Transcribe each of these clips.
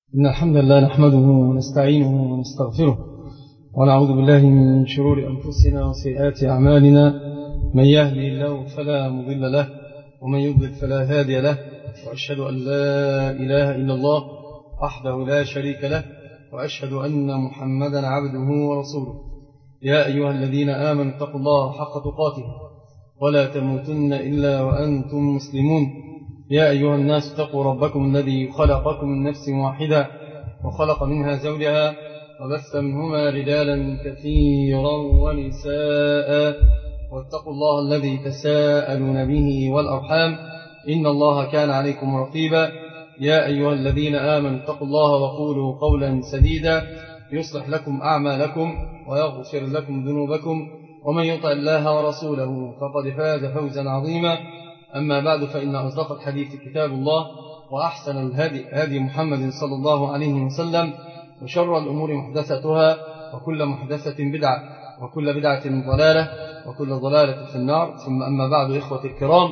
إن الحمد لله نحمده ونستعينه ونستغفره ونعوذ بالله من شرور أنفسنا وسيئات أعمالنا. من يهدي الله فلا مضل له ومن يضلل فلا هادي له، وأشهد أن لا إله إلا الله وحده لا شريك له، وأشهد أن محمدا عبده ورسوله. يا أيها الذين آمنوا اتقوا الله حق تقاته ولا تموتن إلا وأنتم مسلمون. يا أيها الناس اتقوا ربكم الذي خلقكم من نفس واحدة وخلق منها زوجها وبث منهما رجالا كثيرا ونساء، واتقوا الله الذي تساءلون به والأرحام إن الله كان عليكم رقيبا. يا أيها الذين آمنوا اتقوا الله وقولوا قولا سديدا يصلح لكم أعمالكم ويغفر لكم ذنوبكم، ومن يطع الله ورسوله فقد فاز فوزا عظيما. أما بعد، فإن أصدق الحديث كتاب الله، وأحسن الهدي هدي محمد صلى الله عليه وسلم، وشر الأمور محدثتها، وكل محدثة بدعة، وكل بدعة ضلالة، وكل ضلالة في النار. ثم أما بعد، إخوة الكرام،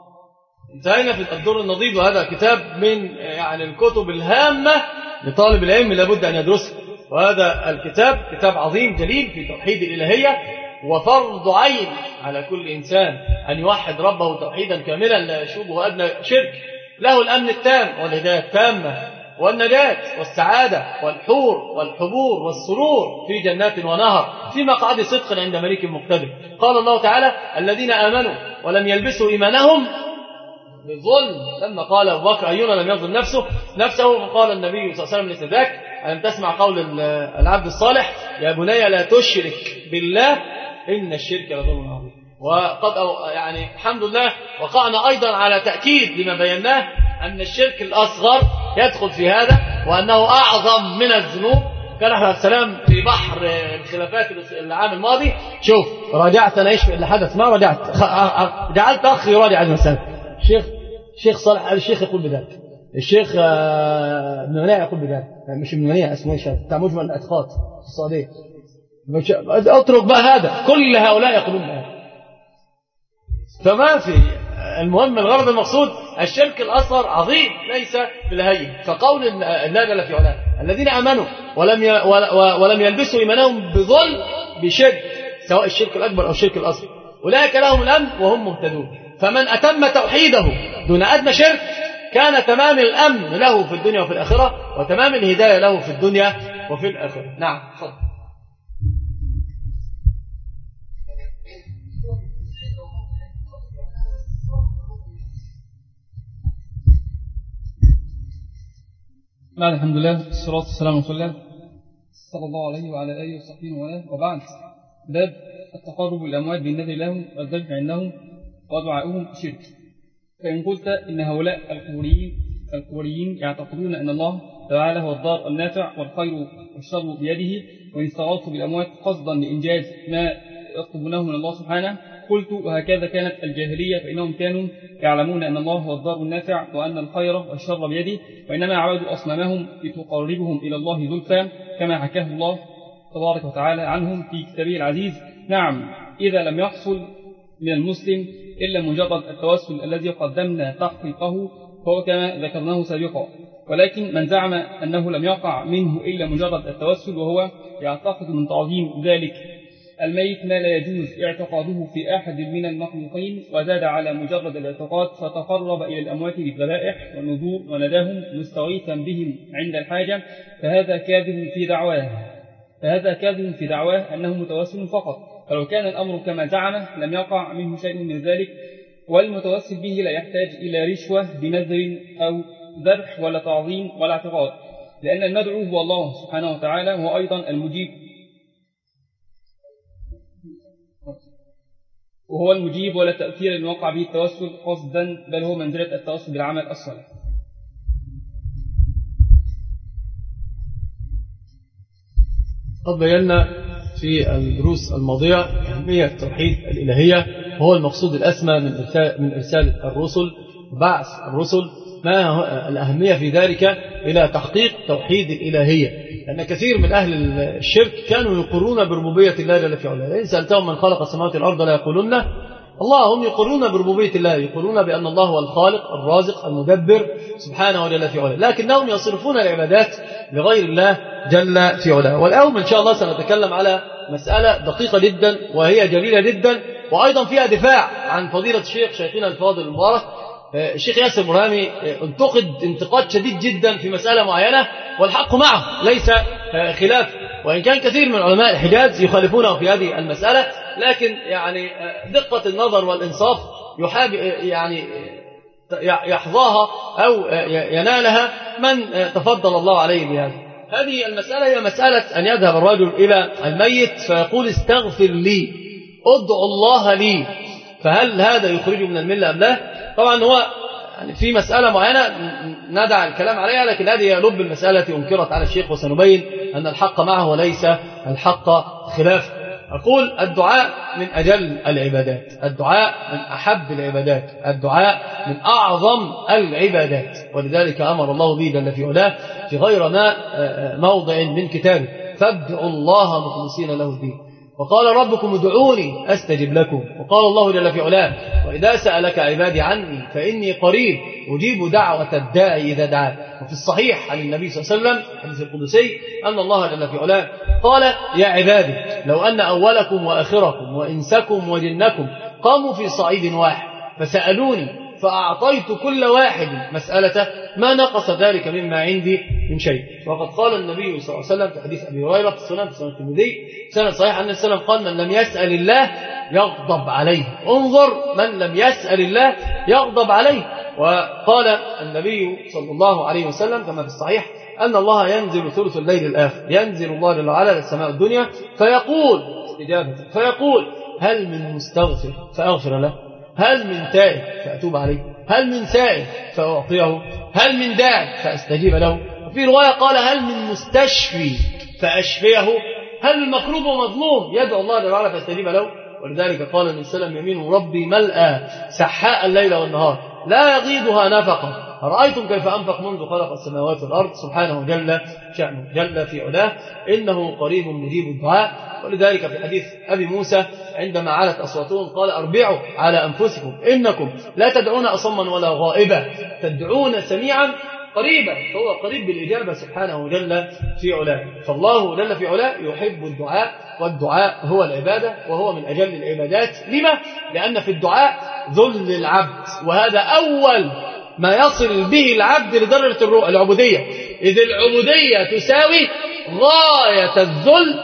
انتهينا في الدور النضيد، وهذا كتاب من الكتب الهامة لطالب العلم لابد أن يدرسه. وهذا الكتاب كتاب عظيم جليل في توحيد الإلهية، وفرض عين على كل إنسان أن يوحد ربه توحيدا كاملا لا يشوبه أدنى شرك. له الأمن التام والهداية التامة والنجاة والسعادة والحور والحبور والسرور في جنات ونهر في مقعد صدق عند مليك مقتدر. قال الله تعالى: الذين آمنوا ولم يلبسوا إيمانهم بالظلم. لما قال أبو بكر: أينا لم يظلم نفسه، فقال النبي صلى الله عليه وسلم لسذاك: ألم تسمع قول العبد الصالح: يا بني لا تشرك بالله إن الشرك لظلم عظيم. وقد الحمد لله وقعنا أيضا على تأكيد لما بيناه أن الشرك الأصغر يدخل في هذا، وأنه أعظم من الذنوب. كان عليه السلام في بحر الخلافات العام الماضي. شوف، راجعت أنا إيش اللي حدث، ما رجعت، جعلت أخي يراجع هذه المسألة. الشيخ صالح الشيخ يقول بذلك، الشيخ ابن منيع يقول بذلك، مش ابن منيع، اسمه ايش بتاع مجمل الاعتقاد في السعودية. اترك بقى هذا، كل هؤلاء يقولون بهذا. فما في المهم، الغرض المقصود الشرك الأصغر عظيم ليس بالهين. فقول الله جل في علاه: الذين آمنوا ولم يلبسوا إيمانهم بظلم بشرك، سواء الشرك الأكبر أو الشرك الأصغر، أولئك لهم الأمن وهم مهتدون. فمن أتم توحيده دون أدنى شرك كان تمام الأمن له في الدنيا وفي الآخرة، وتمام الهداية له في الدنيا وفي الآخرة. نعم، تفضل. بعد الحمد لله والصلاة والسلام على رسول الله صلى الله عليه وعلى آله وصحبه وله، وبعد. باب التقرب بالأموات بالنذر لهم والذبح عندهم ودعاؤهم شرك. فإن قلت إن هؤلاء القبوريين يعتقدون أن الله تعالى هو الضار النافع والخير والشر بيده، وإن استغاثوا بالأموات قصدا لإنجاز ما يطلبونه من الله سبحانه، قلت: وهكذا كانت الجاهلية، فإنهم كانوا يعلمون أن الله هو الضار النافع وأن الخير والشر بيده، وإنما عبدوا أصنامهم لتقربهم إلى الله زلفى، كما حكاه الله تبارك وتعالى عنهم في كتابه العزيز. نعم، إذا لم يحصل من المسلم إلا مجرد التوسل الذي قدمنا تحقيقه فهو كما ذكرناه سابقا. ولكن من زعم أنه لم يقع منه إلا مجرد التوسل، وهو يعتقد من تعظيم ذلك الميت ما لا يجوز اعتقاده في أحد من المخلوقين، وزاد على مجرد الاعتقاد فتقرب إلى الأموات بالذبائح والنذور ونداهم مستغيثا بهم عند الحاجة، فهذا كاذب في دعواه أنه متوسل فقط. فلو كان الأمر كما زعمه لم يقع منه شيء من ذلك، والمتوسل به لا يحتاج إلى رشوة بنذر أو ذبح ولا تعظيم ولا اعتقاد، لأن المدعو هو الله سبحانه وتعالى، هو أيضا المجيب، وهو المجيب، ولا تأثير أن وقع به التوسل قصدا، بل هو منزلة التوسل بالعمل الصالح. قد بينا في الدروس الماضية أهمية توحيد الإلهية، وهو المقصود الأسمى من إرسال الرسل وبعث الرسل. ما الأهمية في ذلك إلى تحقيق توحيد الإلهية، لأن كثير من أهل الشرك كانوا يقرون بربوبية الله جل في علاه. إن سألتهم من خلق السماوات والأرض لا يقولون الله، هم يقرون بربوبية الله، يقرون بأن الله هو الخالق الرازق المدبر سبحانه جل في علاه، لكنهم يصرفون العبادات لغير الله جل في علاه. واليوم إن شاء الله سنتكلم على مسألة دقيقة جدا وهي جليلة جدا، وأيضا فيها دفاع عن فضيلة الشيخ شيخنا الفاضل المبارك الشيخ ياسر برهامي. انتقد انتقاد شديد جدا في مسألة معينة والحق معه ليس خلاف، وإن كان كثير من علماء الحجاز يخالفونه في هذه المسألة، لكن يعني دقة النظر والإنصاف يعني يحظاها أو ينالها من تفضل الله عليه بهذا. هذه المسألة هي مسألة أن يذهب الرجل إلى الميت فيقول استغفر لي، ادعو الله لي، فهل هذا يخرج من الملة أم لا؟ طبعا هو يعني في مسألة معينة ندع الكلام عليها، لكن هذه لب المسألة أنكرت على الشيخ، وسنبين أن الحق معه وليس الحق خلافه. أقول الدعاء من أجل العبادات، الدعاء من أحب العبادات، الدعاء من أعظم العبادات، ولذلك أمر الله به جل في علاه في غير ما موضع من كتابه فادعوا الله مخلصين له الدين، وقال ربكم ادعوني أستجب لكم، وقال الله جل في علاه وإذا سألك عبادي عني فإني قريب أجيب دعوة الداعي إذا دعان. وفي الصحيح عن النبي صلى الله عليه وسلم الحديث القدسي أن الله جل في علاه قال يا عبادي لو أن أولكم وآخركم وإنسكم وجنكم قاموا في صعيد واحد فسألوني فأعطيت كل واحد مسألته ما نقص ذلك مما عندي من شيء. وقد قال النبي صلى الله عليه وسلم في حديث أبي هريرة في السنن الترمذي سنة صحيح أن السلام قال من لم يسأل الله يغضب عليه، انظر من لم يسأل الله يغضب عليه. وقال النبي صلى الله عليه وسلم كما في الصحيح أن الله ينزل ثلث الليل الآخر، ينزل الله جل وعلا للسماء الدنيا فيقول استجابة، فيقول هل من مستغفر فأغفر له، هل من تائب فأتوب عليه، هل من سائل فأعطيه، هل من داع فأستجيب له. وفي رواية قال هل من مستشفي فأشفيه، هل من مكروب ومظلوم يدعو الله جل وعلا فأستجيب له. ولذلك قال النبي صلى الله عليه وسلم يمين ربي ملأى سحاء الليل والنهار لا يغيضها نفقة، أرأيتم كيف أنفق منذ خلق السماوات والأرض سبحانه جل شأنه جل في علاه إنه قريب مجيب الدعاء. ولذلك في حديث أبي موسى عندما علت أصواتهم قال أربعوا على أنفسكم إنكم لا تدعون أصما ولا غائبا تدعون سميعا قريبا، فهو قريب بالإجابة سبحانه جل في علاه. فالله جل في علاه يحب الدعاء، والدعاء هو العبادة وهو من أجل العبادات. لما؟ لأن في الدعاء ذل العبد، وهذا أول ما يصل به العبد لدرجة العبودية، إذ العبودية تساوي غاية الذل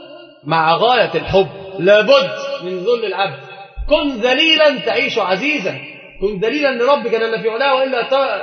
مع غاية الحب. لابد من ذل العبد، كن ذليلا تعيش عزيزا، كن ذليلا لربك جل في علاه وإلا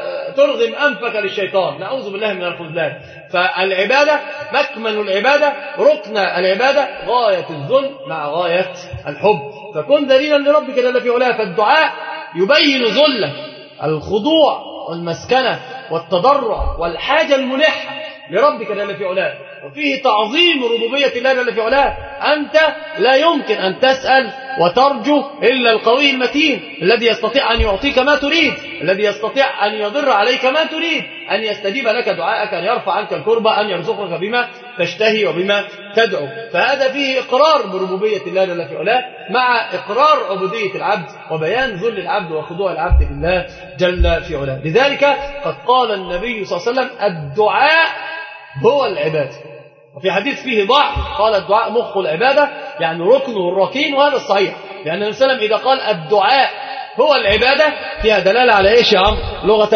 ترغم أنفك للشيطان، نعوذ بالله من الخذلان. فالعبادة مكمن العبادة، ركن العبادة غاية الذل مع غاية الحب، فكن ذليلا لربك جل في علاه. فالدعاء يبين ذله، الخضوع والمسكنة والتضرع والحاجة الملحة لربك جل في علاه، وفيه تعظيم ربوبية الله جل في علاه. أنت لا يمكن أن تسأل وترجو إلا القوي المتين الذي يستطيع أن يعطيك ما تريد، الذي يستطيع أن يضر عليك ما تريد، أن يستجيب لك دعاءك، أن يرفع عنك الكربة، أن يرزقك بما تشتهي وبما تدعو. فهذا فيه إقرار بربوبية الله جل في علاه مع إقرار عبودية العبد وبيان ذل العبد وخضوع العبد لله جل في علاه. لذلك قد قال النبي صلى الله عليه وسلم الدعاء هو العبادة. وفي حديث فيه ضعف قال الدعاء مخ العبادة، يعني ركنه الركين، وهذا الصحيح، لأن النبي صلى الله عليه وسلم إذا قال الدعاء هو العبادة فيها دلالة على إيش يا عم لغة؟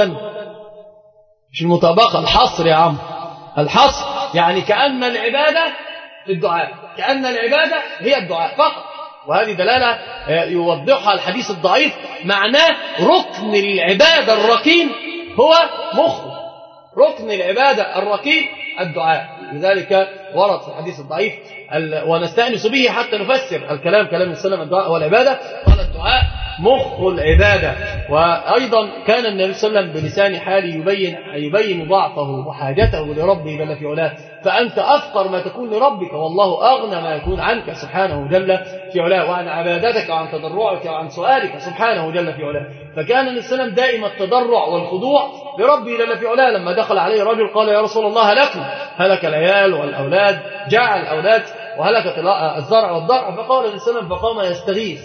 مش المطابقة، الحصر يا عم، الحصر، يعني كأن العبادة في الدعاء، كأن العبادة هي الدعاء فقط. وهذه دلالة يوضحها الحديث الضعيف، معناه ركن العبادة الركين هو مخه، ركن العبادة الركين الدعاء. لذلك ورد في الحديث الضعيف ونستأنس به حتى نفسر الكلام كلام السلام الدعاء والعبادة، قال الدعاء مخ العبادة. وأيضا كان النبي صلى الله عليه وسلم بلسان حاله يبين ضعفه وحاجته لربه جل في علاه، فأنت أفقر ما تكون لربك والله أغنى ما يكون عنك سبحانه جل في علاه، وعن عبادتك وعن تضرعك وعن سؤالك سبحانه جل في علاه. فكان النبي صلى الله عليه وسلم دائما التضرع والخضوع لربه جل في علاه. لما دخل عليه رجل قال يا رسول الله هلك العيال والأولاد، جاع الأولاد وهلكت الزرع والضرع، فقال النبي صلى الله عليه وسلم فقام يستغيث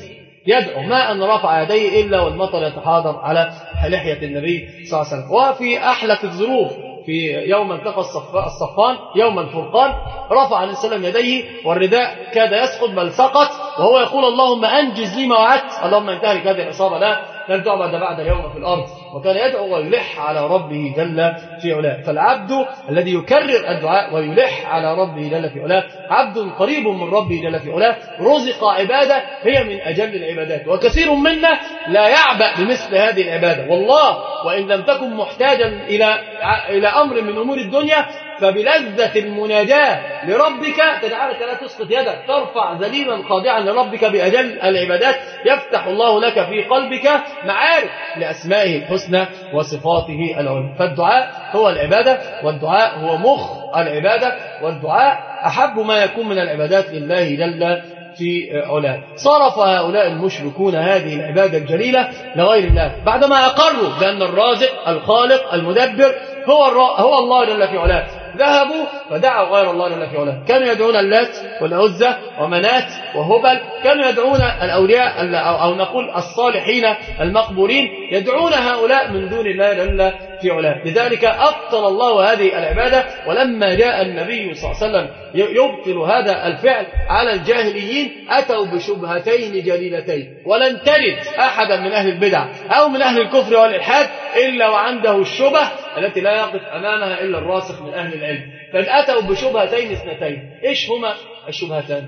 يدعو ما أن رفع يديه إلا والمطر يتحاضر على لحية النبي صلى الله عليه وسلم. وفي أحلك الظروف في يوم التقى الصفان يوم الفرقان رفع عليه السلام يديه والرداء كاد يسقط بل سقط وهو يقول اللهم أنجز لي ما وعدت، اللهم انتهلك هذه الإصابة لن تعبد بعد اليوم في الأرض. وكان يدعو ويلح على ربه جل في علاه. فالعبد الذي يكرر الدعاء ويلح على ربه جل في علاه عبد قريب من ربه جل في علاه، رزق عبادة هي من أجل العبادات. وكثير منا لا يعبأ بمثل هذه العبادة، والله وإن لم تكن محتاجا إلى أمر من أمور الدنيا فبلذة المناجاة لربك تجعلك لا تسقط يدك، ترفع ذليلا خاضعا لربك بأجل العبادات، يفتح الله لك في قلبك معارف لأسمائه الحسنى وصفاته العلى. فالدعاء هو العبادة، والدعاء هو مخ العبادة، والدعاء أحب ما يكون من العبادات لله جل في علاه. صرف هؤلاء المشركون هذه العبادة الجليلة لغير الله بعدما أقروا بأن الرازق الخالق المدبر هو الله جل في علاه. ذهبوا فدعوا غير الله جل في علاه، كانوا يدعون اللات والعزى ومنات وهبل، كانوا يدعون الأولياء أو نقول الصالحين المقبورين، يدعون هؤلاء من دون الله جل في علاه. لذلك أبطل الله هذه العبادة. ولما جاء النبي صلى الله عليه وسلم يبطل هذا الفعل على الجاهليين أتوا بشبهتين جليلتين، ولن تجد أحدا من أهل البدع أو من أهل الكفر والإلحاد إلا وعنده الشبه التي لا يقف أمامها إلا الراسخ من أهل العلم. فأتوا بشبهتين اثنتين. إيش هما الشبهتان؟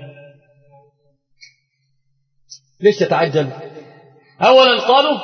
ليش تتعجل؟ أولا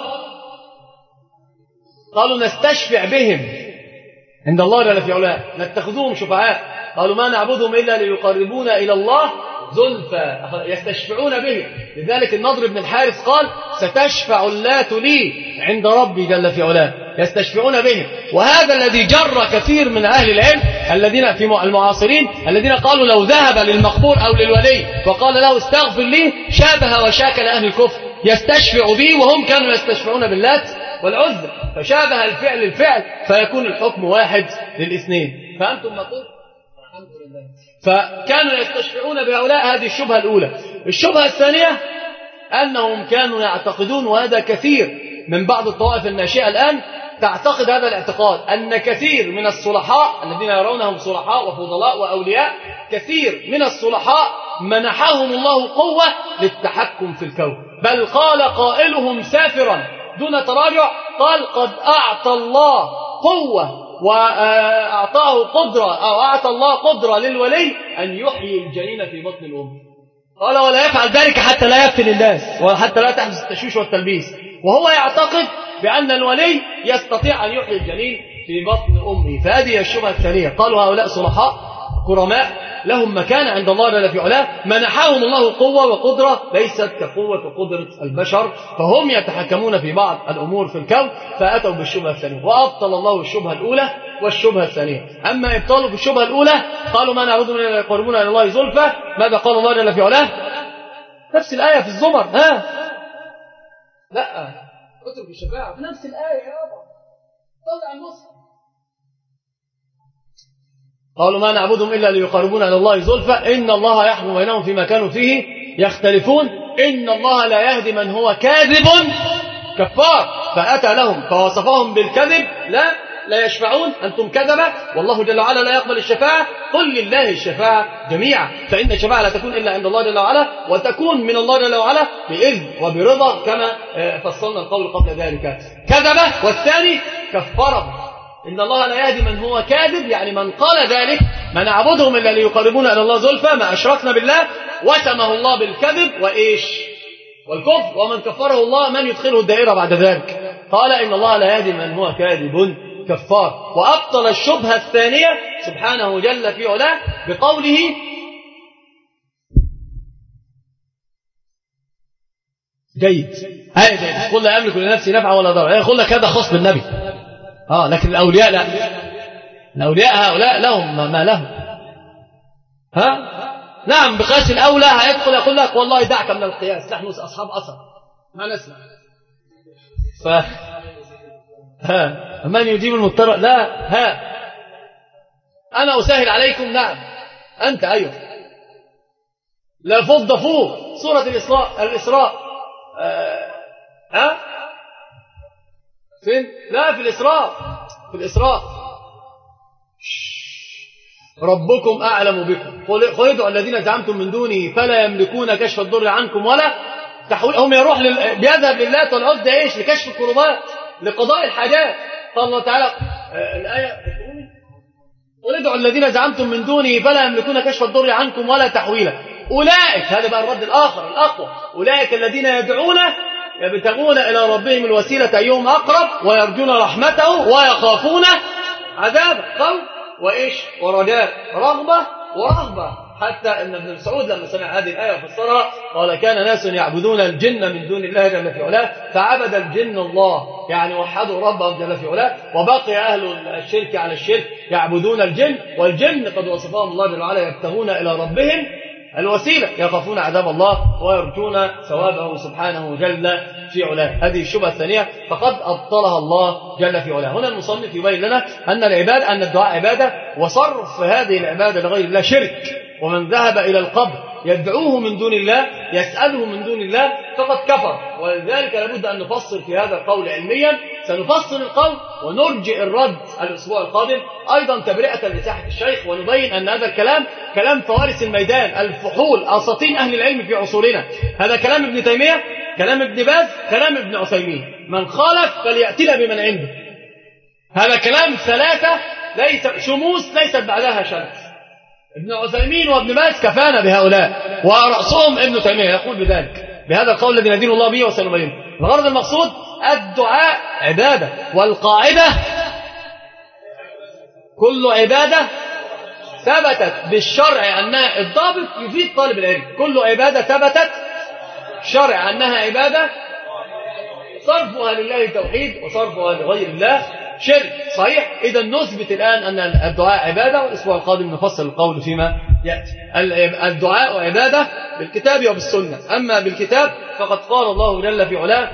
قالوا نستشفع بهم عند الله جل في علاه، نتخذوهم شفعاء. قالوا ما نعبدهم إلا ليقربونا إلى الله زلفى، يستشفعون به. لذلك النضر بن الحارث قال ستشفع اللات لي عند ربي جل في علاه، يستشفعون به. وهذا الذي جر كثير من أهل العلم الذين في المعاصرين الذين قالوا لو ذهب للمقبور أو للولي وقال له استغفر لي شابه وشاكل أهل الكفر، يستشفع به وهم كانوا يستشفعون باللات والعزى، فشابه الفعل فيكون الحكم واحد للاثنين. فأنتم نقول الحمد لله. فكانوا يستشفعون بهؤلاء. هذه الشبهة الأولى. الشبهة الثانية أنهم كانوا يعتقدون، وهذا كثير من بعض الطوائف الناشئة الآن تعتقد هذا الاعتقاد، أن كثير من الصلحاء الذين يرونهم صلحاء وفضلاء وأولياء، كثير من الصلحاء منحهم الله قوة للتحكم في الكون. بل قال قائلهم سافرا دون تراجع، قال قد أعطى الله قوة وأعطاه قدرة أو أعطى الله قدرة للولي أن يحيي الجنين في بطن الأم. قال ولا يفعل ذلك حتى لا يفتن الناس وحتى لا تحدث التشويش والتلبيس، وهو يعتقد بأن الولي يستطيع أن يحيي الجنين في بطن أمه. فهذه الشبهة الثانية. قالوا هؤلاء صلحاء كرماء لهم مكان عند الله جل في علاه، منحهم الله قوة وقدرة ليست كقوة وقدرة البشر، فهم يتحكمون في بعض الأمور في الكون. فأتوا بالشبهة الثانية وأبطل الله الشبهة الأولى والشبهة الثانية. أما إبطالوا في الشبهة الأولى قالوا ما نعبدهم إلا ليقربونا إلى الله زلفى. ماذا قال الله جل في علاه؟ نفس الآية في الزمر. لا اترك الشفاعة في نفس الآية يا رب. طلع المصحف. قالوا ما نعبدهم إلا ليقربونا إلى الله زلفى إن الله يحكم بينهم فيما كانوا فيه يختلفون إن الله لا يهدي من هو كاذب كفار. فأتى لهم فوصفهم بالكذب. لا يشفعون، أنتم كذبة، والله جل وعلا لا يقبل الشفاعة. قل لله الشفاعة جميعا، فإن الشفاعة لا تكون إلا عند الله جل وعلا، وتكون من الله جل وعلا بإذن وبرضا كما فصلنا القول قبل ذلك. كذبة، والثاني كفره. إن الله لا يهدي من هو كاذب، يعني من قال ذلك ما نعبدهم إلا ليقربونا إلى الله زلفى، ما أشركنا بالله، وسمه الله بالكذب وإيش والكفر. ومن كفره الله من يدخله الدائرة بعد ذلك. قال إن الله لا يهدي من هو كاذب كفار. وأبطل الشبهة الثانية سبحانه جل في علاه بقوله جيد قل لا أملك لنفسي نفعا ولا ضرا. يقول لك هذا خاص بالنبي، لكن الأولياء لا. الأولياء هؤلاء لهم ما لهم. نعم بقياس الأولى هيدخل يقول لك والله دعك من القياس، نحن أصحاب أثر ما نسمع. من يجيب المضطر؟ لا. أنا أسهل عليكم. نعم أنت أيوه. لا فض فوق سورة الإسراء فين؟ لا، في الإسراء. في الإسراء ربكم أعلم بكم قل ادعوا الذين زعمتم من دونه فلا يملكون كشف الضر عنكم ولا تحويل. هم يروح بيذهب لله والعزى ايش؟ لكشف الكربات، لقضاء الحاجات. قال الله تعالى الآية قل ادعوا الذين زعمتم من دونه فلا يملكون كشف الضر عنكم ولا تحويلا. أولئك، هذا بقى الرد الآخر الأقوى، أولئك الذين يدعون يبتغون إلى ربهم الوسيلة أيهم أقرب ويرجون رحمته ويخافون عذابه. خوف وإيش؟ ورجاء، رغبة ورهبة. حتى أن ابن مسعود لما سمع هذه الآية وفسرها قال كان ناس يعبدون الجن من دون الله جل في علاه فعبد الجن الله، يعني وحدوا ربهم جل في علاه، وبقي أهل الشرك على الشرك يعبدون الجن، والجن قد وصفهم الله جل وعلا يبتغون إلى ربهم الوسيلة يخافون عذاب الله ويرجون ثوابه سبحانه جل في علاه. هذه الشبهة الثانية فقد أبطلها الله جل في علاه. هنا المصنف يبين لنا أن العبادة، أن الدعاء عبادة، وصرف هذه العبادة لغير الله شرك. ومن ذهب إلى القبر يدعوه من دون الله يسأله من دون الله فقد كفر. ولذلك لابد أن نفصل في هذا القول علميا. سنفصل القول ونرجئ الرد الأسبوع القادم أيضا تبرئة لساحة الشيخ، ونبين أن هذا الكلام كلام فوارس الميدان، الفحول، أساطين أهل العلم في عصورنا. هذا كلام ابن تيمية، كلام ابن باز، كلام ابن عثيمين. من خالف فليأتنا بمن عنده. هذا كلام ثلاثة ليس شموس ليست بعدها شمس. ابن عثيمين وابن باز كفانا بهؤلاء، ورأسهم ابن تيمية يقول بذلك بهذا القول الذي ندين الله به وسنبينه. الغرض المقصود الدعاء عبادة، والقاعدة كل عبادة ثبتت بالشرع أنها الضابط يفيد طالب العلم. كل عبادة ثبتت شرع أنها عبادة صرفها لله توحيد وصرفها لغير الله شرك. صحيح؟ إذا نثبت الآن أن الدعاء عبادة، والأسبوع القادم نفصل القول فيما يأتي. الدعاء عبادة بالكتاب وبالسنة. أما بالكتاب فقد قال الله جل في علاه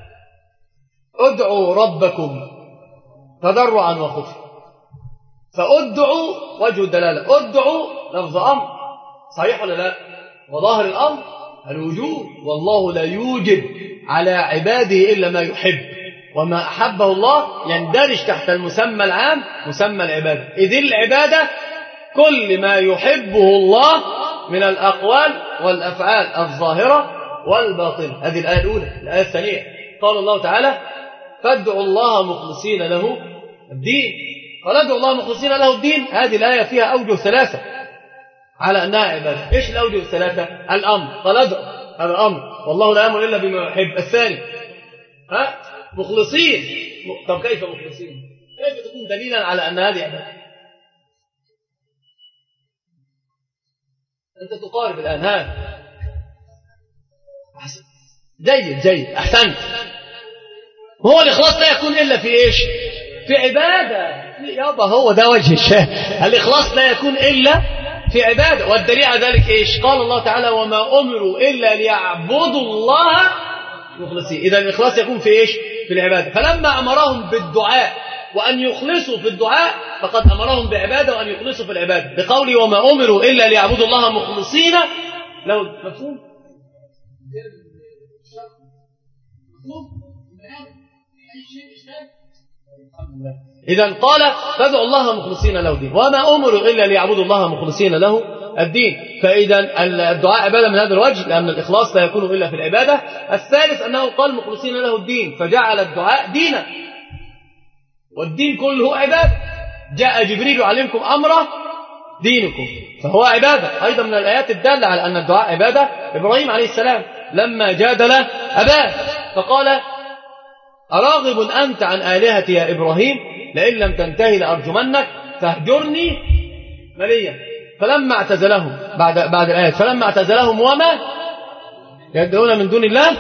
ادعوا ربكم تضرعا وخفيا. فادعوا وجه الدلالة، ادعوا لفظ أمر، صحيح ولا لا؟ وظاهر الأمر الوجوب، والله لا يوجب على عباده إلا ما يحب، وما أحبه الله يندرج تحت المسمى العام مسمى العبادة. إذ العبادة كل ما يحبه الله من الأقوال والأفعال الظاهرة والباطنة. هذه الآية الأولى. الآية الثانية قال الله تعالى فادعوا الله مخلصين له الدين. فادعوا الله مخلصين له الدين. هذه الآية فيها أوجه ثلاثة على أنها عبادة. إيش الأوجه الثلاثة؟ الأمر، قال ادعوا، هذا أمر، والله لا يأمر إلا بما يحب. الثاني مخلصين. طب كيف مخلصين؟ كيف تكون دليلا على أن هذه عبادة؟ أنت تقارب الآن. ها جيد أحسنت. هو الإخلاص لا يكون إلا في إيش؟ في عبادة. يابا هو ده وجه الشاه. الإخلاص لا يكون إلا في عبادة. والدليل على ذلك إيش؟ قال الله تعالى وما أمروا إلا ليعبدوا الله مخلصين. إذا الإخلاص يكون في إيش؟ في العبادة. فلما أمرهم بالدعاء وأن يخلصوا في الدعاء فقد أمرهم بعبادة وأن يخلصوا في العبادة بقوله وما أمروا إلا ليعبدوا الله مخلصين له. مفهوم؟ إذا قال فادعوا الله مخلصين له الدين وما أمروا إلا ليعبدوا الله مخلصين له الدين. فإذا الدعاء عبادة من هذا الوجه لأن الإخلاص لا يكون إلا في العبادة. الثالث أنه قال مخلصين له الدين فجعل الدعاء دينا، والدين كله عبادة. جاء جبريل يعلمكم أمر دينكم فهو عبادة. أيضا من الآيات الدالة على أن الدعاء عبادة إبراهيم عليه السلام لما جادل أباه فقال أراغب أنت عن آلهتي يا إبراهيم لئن لم تنتهي لأرجمنك فاهجرني مليا. فلما اعتزلهم بعد الآيات فلما اعتزلهم وما يدعون من دون الله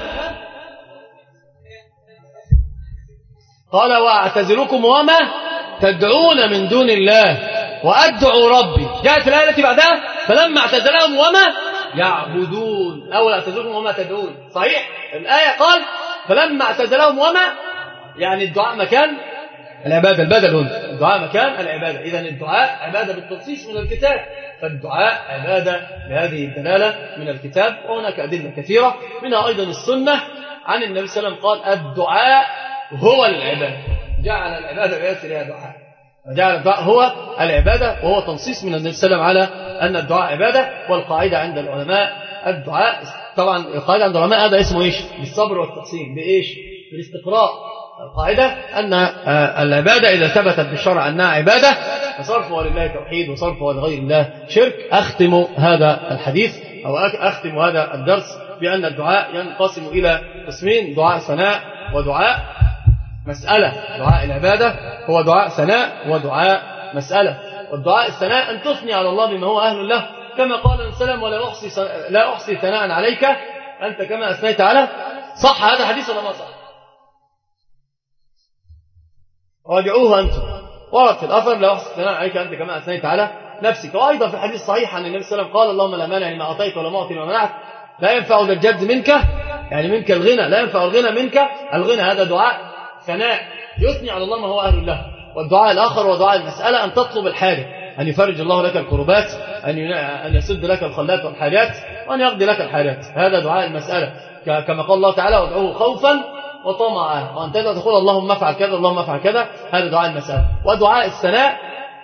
قال واعتزلكم وما تدعون من دون الله وأدعو ربي. جاءت الآية التي بعدها فلما اعتزلهم وما يعبدون. أول اعتزلكم وما تدعون. صحيح؟ الآية قال فلما اعتزلهم وما يعني الدعاء مكان العبادة. البدل هنا الدعاء مكان العبادة. إذا الدعاء عبادة بالتنصيص من الكتاب. فالدعاء عبادة بهذه الدلالة من الكتاب. وهناك أدلة كثيرة منها أيضا السنة عن النبي صلى الله عليه وسلم قال الدعاء هو العبادة، جعل العبادة بيسرها دعاء، وجعل الدعاء هو العبادة، وهو تنصيص من النبي صلى الله عليه وسلم على أن الدعاء عبادة. والقاعدة عند العلماء الدعاء، طبعا القاعدة عند العلماء هذا اسمه إيش؟ بالصبر والتقسيم، بإيش؟ بالاستقراء. القاعدة أن العبادة إذا ثبتت بالشرع أنها عبادة فصرفها لله توحيد وصرفها لغير الله شرك. أختم هذا الحديث أو أختم هذا الدرس بأن الدعاء ينقسم إلى قسمين: دعاء ثناء ودعاء مسألة. دعاء العبادة هو دعاء ثناء ودعاء مسألة. والدعاء الثناء أن تثني على الله بما هو أهل له، كما قال النبي صلى الله عليه وسلم: لا أحصي ثناء عليك أنت كما أثنيت على. صح هذا الحديث ولا ما صح؟ راجعوه أنتم، ورد في الأثر: لا أحصي ثناء عليك أنت كما أثنيت على نفسك. وأيضا في الحديث الصحيح عن النبي صلى الله عليه وسلم قال: اللهم لا مانع لما أعطيت ولا معطي لما منعت، لا ينفع ذا الجد منك، يعني منك الغنى، لا ينفع الغنى منك الغنى. هذا دعاء ثناء يثني على الله ما هو أهل له. والدعاء الآخر ودعاء المسألة، أن تطلب الحاجة، أن يفرج الله لك الكربات، أن يسد لك الخلات والحاجات، وأن يقضي لك الحاجات. هذا دعاء المسألة، كما قال الله تعالى: وادعوه خوفا وطمعا، وأن تقول اللهم افعل كذا اللهم افعل كذا. هذا دعاء المسألة. ودعاء الثناء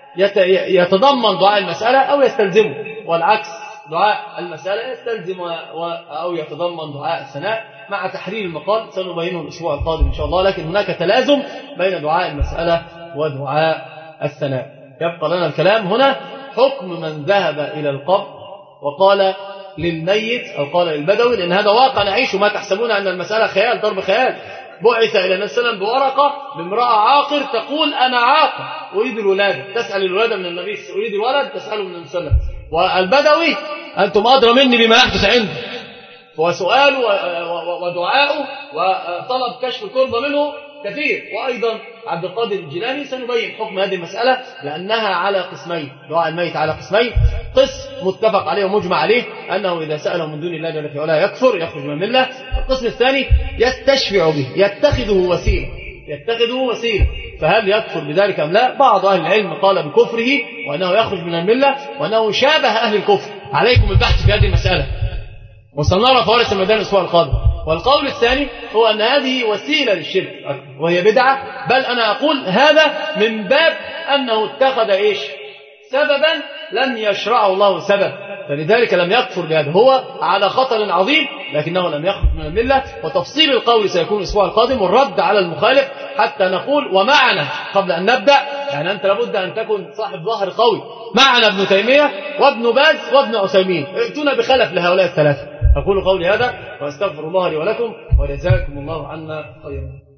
يتضمن دعاء المسألة أو يستلزمه، والعكس دعاء المسألة يستلزم أو يتضمن دعاء الثناء، مع تحرير المقال سنبينه الأسبوع القادم إن شاء الله. لكن هناك تلازم بين دعاء المسألة ودعاء الثناء. يبقى لنا الكلام هنا: حكم من ذهب إلى القبر وقال للميت أو قال للبدوي، لأن هذا واقع نعيشه، ما تحسبون أن المسألة خيال ضرب خيال. بعث إلى النبي صلى الله عليه وسلم بورقة بامرأة عاقر تقول: أنا عاقر أريد الولادة، تسأل الولادة من النبي، أريد الولد تسأله من النبي صلى الله عليه وسلم. والبدوي: أنتم أدرى مني بما يحدث عنده. وسؤال ودعاءه وطلب كشف الكربة منه كثير. وأيضا عبد القادر الجيلاني سنبين حكم هذه المسألة، لأنها على قسمين، دعاء الميت على قسمين: قسم متفق عليه ومجمع عليه أنه إذا سأله من دون الله جل في علاه يكفر يخرج من الملة. القسم الثاني يستشفع به، يتخذه وسيلة، فهل يكفر بذلك أم لا؟ بعض أهل العلم قال بكفره وأنه يخرج من الملة وأنه شابه أهل الكفر. عليكم البحث في هذه المسألة، وسنرى فوارس الميدان الأسبوع القادم. والقول الثاني هو أن هذه وسيلة للشرك وهي بدعة، بل أنا أقول هذا من باب أنه اتخذ إيش؟ سببا لن يشرعه الله سبب، فلذلك لم يكفر بهذا. هو على خطر عظيم لكنه لم يخرج من الملة. وتفصيل القول سيكون الأسبوع القادم، والرد على المخالف، حتى نقول ومعنا قبل أن نبدأ، يعني أنت لابد أن تكون صاحب ظهر قوي. معنا ابن تيمية وابن باز وابن عثيمين، ائتونا بخلف لهؤلاء الثلاثة. أقول قولي هذا وأستغفر الله لي ولكم، وجزاكم الله عنا خيرا.